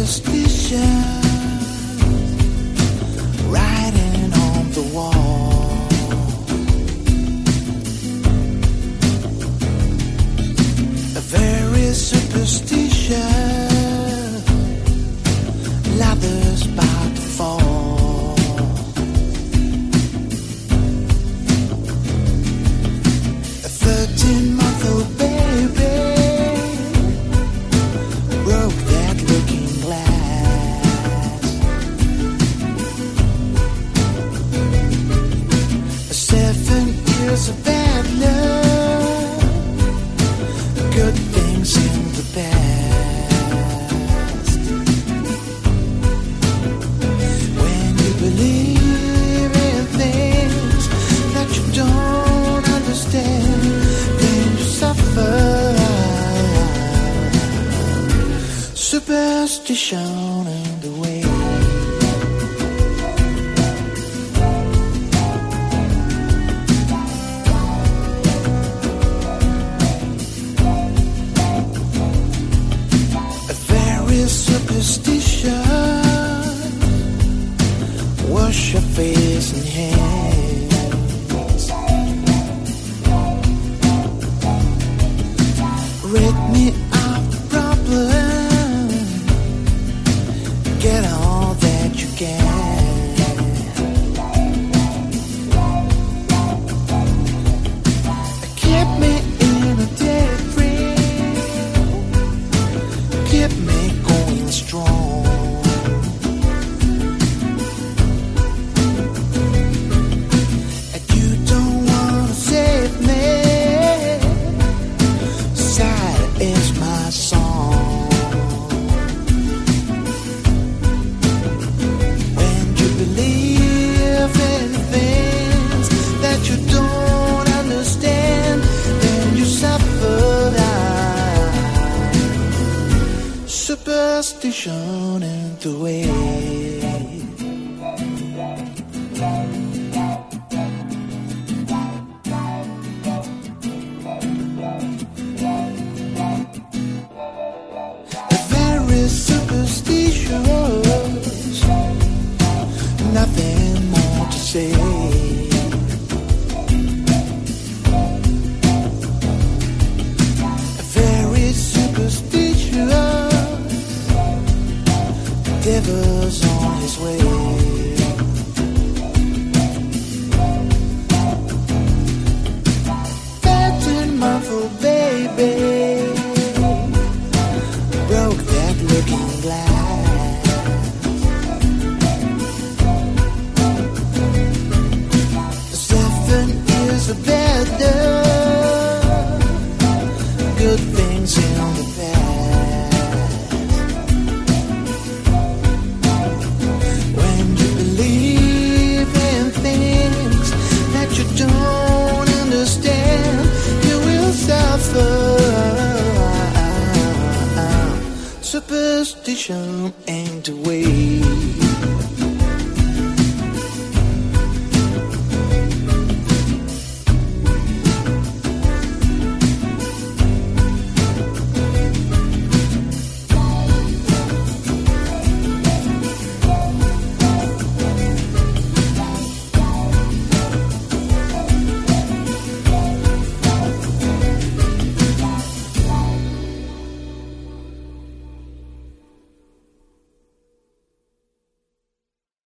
superstition writing on the wall. A very superstition ladders about to fall. A 13-month-old baby broke that looking glass. A 7 years of bad luck, good things in the past. When you believe in things that you don't understand, then you suffer. Superstition in the way. A very superstition, wash your face and hands. Rid me of the problem, get all that you can. Keep me in a daydream, keep me going strong. And you don't wanna save me, sad is my song. When you believe in things that you don't understand, then you suffer. Superstition in the way. Very superstitious, nothing more to say. Very superstitious, devil's on his way. 13-month-old baby broke that looking glass. The 7 years of bad luck, good things in the past. When you believe in things that you don't understand, you will suffer. Superstition ain't the way.